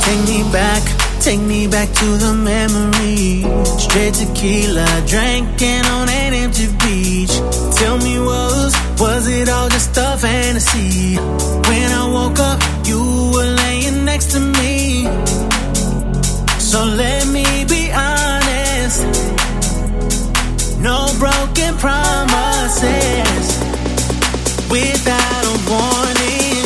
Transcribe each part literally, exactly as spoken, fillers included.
Take me back, take me back to the memory. Straight tequila, drinking on an empty beach. Tell me, was, was it all just a fantasy? When I woke up, you were laying next to me. So let me be honest, no broken promises. Without a warning,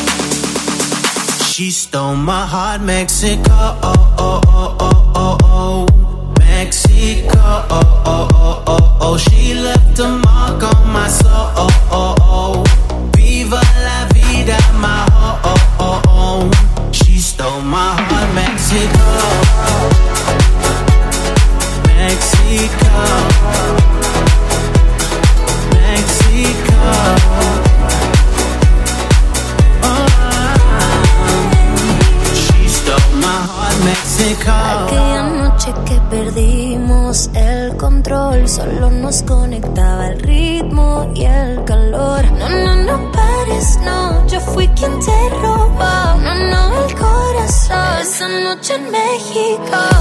she stole my heart. Mexico, oh, oh, oh, oh, oh, oh. Mexico, oh, oh, oh, oh, oh. She left a mark on my soul, oh, oh, oh. Viva la vida, my oh, oh, oh, oh. She stole my heart. Mexico, Mexico, Mexico. Aquella noche que perdimos el control, solo nos conectaba el ritmo y el calor. No, no, no pares, no, yo fui quien te robó. No, no, el corazón, esa noche en México.